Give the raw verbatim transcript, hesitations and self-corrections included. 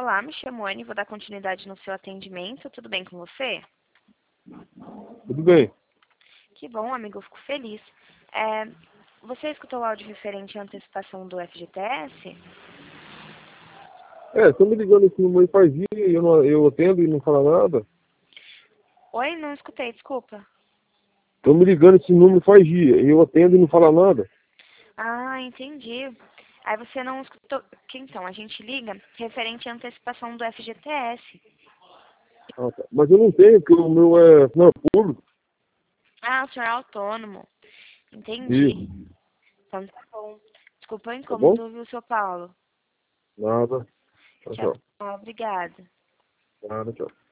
Olá, me chamo Anne, vou dar continuidade no seu atendimento. Tudo bem com você? Tudo bem. Que bom, amigo, eu fico feliz. É, você escutou o áudio referente à antecipação do F G T S? É, estão me ligando esse número aí faz dia e eu, não, eu atendo e não fala nada. Oi, não escutei, desculpa. Estão me ligando esse número faz dia e eu atendo e não fala nada. Ah, entendi. Aí você não escutou. Que então, a gente liga referente à antecipação do F G T S. Ah, tá. Mas eu não tenho, porque o meu é não, é público. Ah, o senhor é autônomo. Entendi. Isso. Então tá bom. Desculpa o Tá bom? incômodo, viu, seu Paulo? Nada. Tchau, Tchau, tchau. obrigada. Nada, tchau.